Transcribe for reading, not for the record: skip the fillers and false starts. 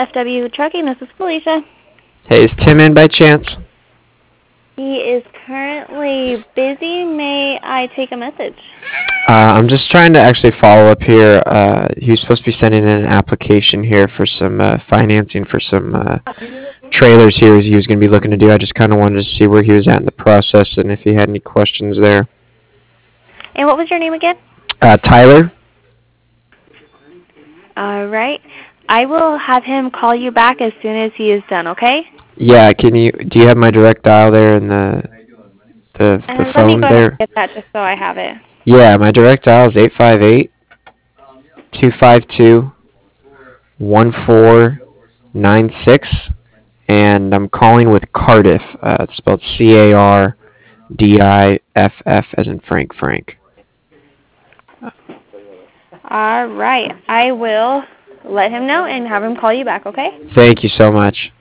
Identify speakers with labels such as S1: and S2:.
S1: FW Trucking. This is Felicia.
S2: Hey, is Tim in by chance?
S1: He is currently busy. May I take a message?
S2: I'm just trying to actually follow up here. He was supposed to be sending in an application here for some financing for some trailers here he was going to be looking to do. I just kind of wanted to see where he was at in the process and if he had any questions there.
S1: And what was your name again?
S2: Tyler?
S1: All right. I will have him call you back as soon as he is done, okay?
S2: Yeah, do you have my direct dial there in the
S1: Let me
S2: phone
S1: go ahead
S2: there?
S1: and get that just so I have it.
S2: Yeah, my direct dial is 858-252-1496, and I'm calling with Cardiff. It's spelled Cardiff as in Frank.
S1: All right. I will let him know and have him call you back, okay?
S2: Thank you so much.